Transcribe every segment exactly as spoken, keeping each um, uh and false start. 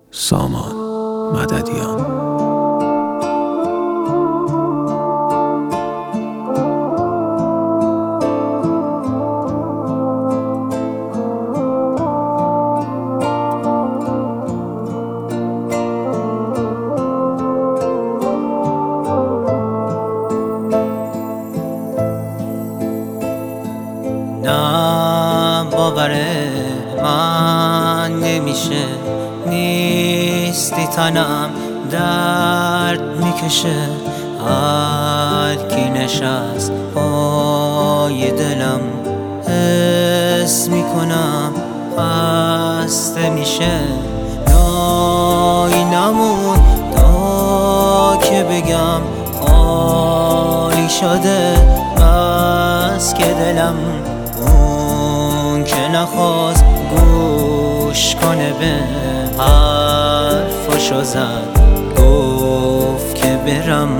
سامان مددیان. نه باور من نمیشه، نیستی تنم درد میکشه. هر کی نشست پای دلم حس میکنم خسته میشه. جایی نمون تا که بگم خالی شده، بس که دلم اون که نخواست گوش کنه به حرفاشو زد، گفت که برم.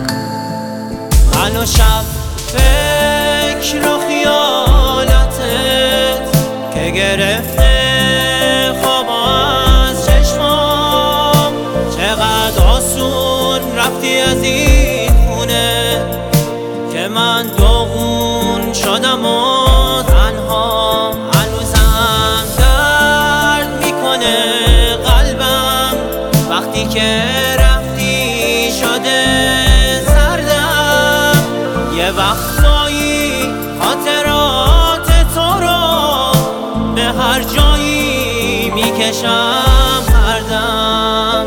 من و شب فکر و خیالاتت که گرفته خواب از چشمام. چقدر آسون رفتی از این خونه که من داغون شدم و تنها. هنوزم درد میکنه قلبم وقتی که رفتی شده سردم. یه وقتایی خاطرات تو رو به هر جایی میکشم هر دم.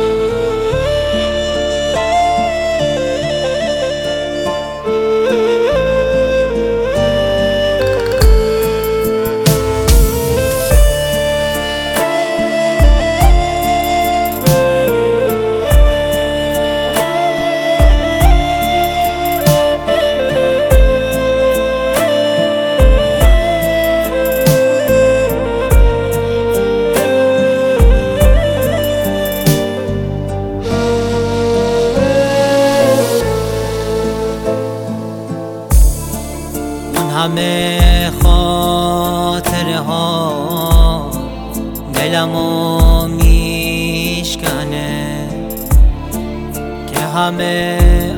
همه خاطره ها دلمو میشکنه، که همه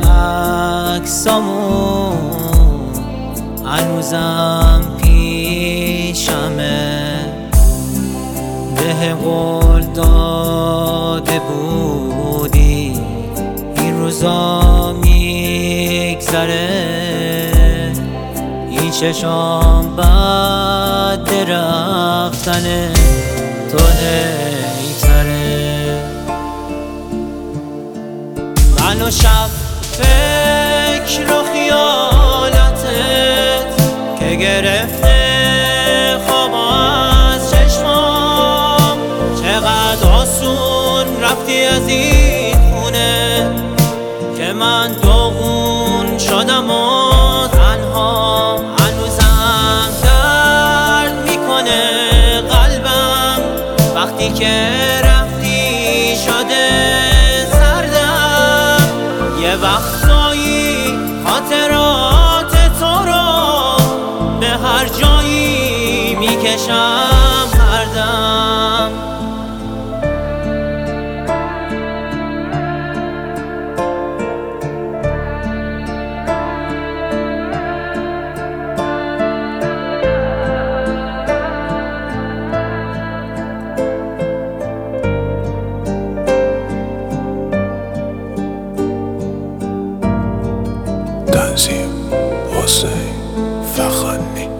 عکسامو هنوزم پیشمه. به قول داده بودی این روزا میگذره، این چشام بعد رفتن تو هیتره. من و شب فکر و خیالاتت که گرفته خواب از چشمام. چقدر آسون رفتی از این خونه که من داغون شدم و تنها. هنوزم درد میکنه قلبم وقتی که رفتی شده سردم. یه وقتایی خاطرات تو رو به هر جایی میکشم هر دم. تنظیم حسین فخانی.